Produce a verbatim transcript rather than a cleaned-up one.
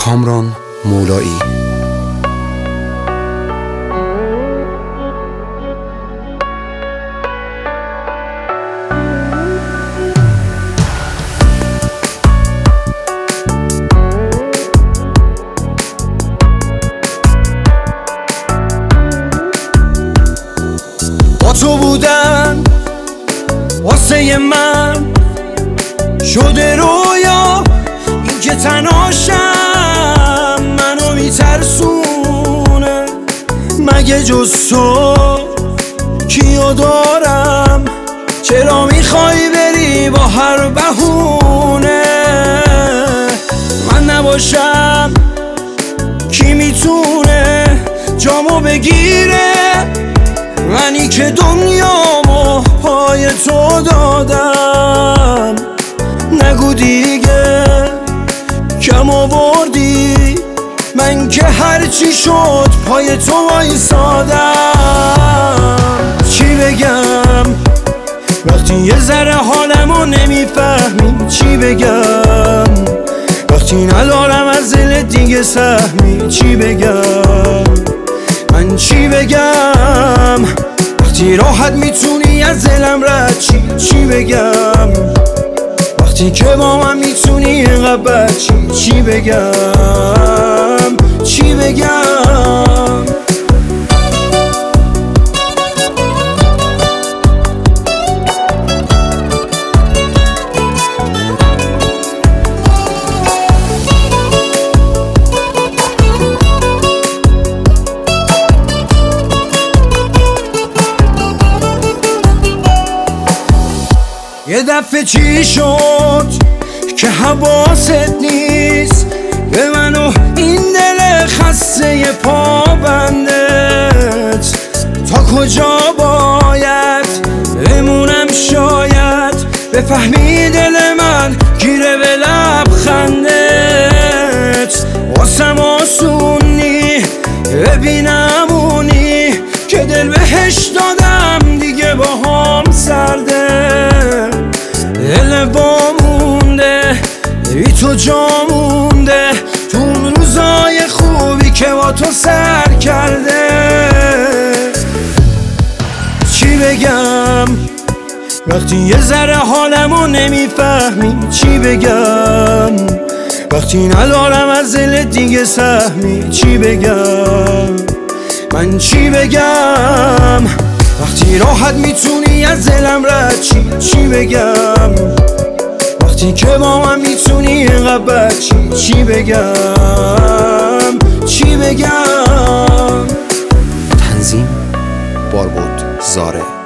کامران مولایی. با تو بودن واسه من شده رویا، این که تنهاشم منو میترسونه. مگه جز تو کیو دارم؟ چرا میخوای بری با هر بهونه؟ من نباشم کی میتونه جامو بگیره؟ منی که دنیامو پای تو دادم. نگو دیگه کم آوردی، من که هرچی شد پای تو وایسادم. چی بگم وقتی یه ذره حالمو نمیفهمی؟ چی بگم وقتی ندارم از دل دیگه سهمی؟ چی بگم من چی بگم وقتی راحت میتونی از دلم رد چی؟ چی بگم وقتی که با من میتونی اینقدر بد چی؟ چی بگم چی بگم یه دفعه چی شد که حواست نیست به من و این دل خسته پابندت؟ تا کجا باید بمونم شاید بفهمی دل من گیره به لبخندت؟ واسم آسونی ببینمونی که دل بهش دادم دیگه با هم سرده. دل با مونده بی تو جا مونده تو اون روزای خوبی که با تو سر کرده. چی بگم وقتی یه ذره حالمو نمیفهمی؟ چی بگم وقتی ندارم از دل دیگه سهمی؟ چی بگم من چی بگم وقتی راحت میتونی از دلم رد چی؟ چی بگم وقتی که با من میتونی اینقدر بد چی؟ چی بگم چی بگم تنظیم باربود زاره.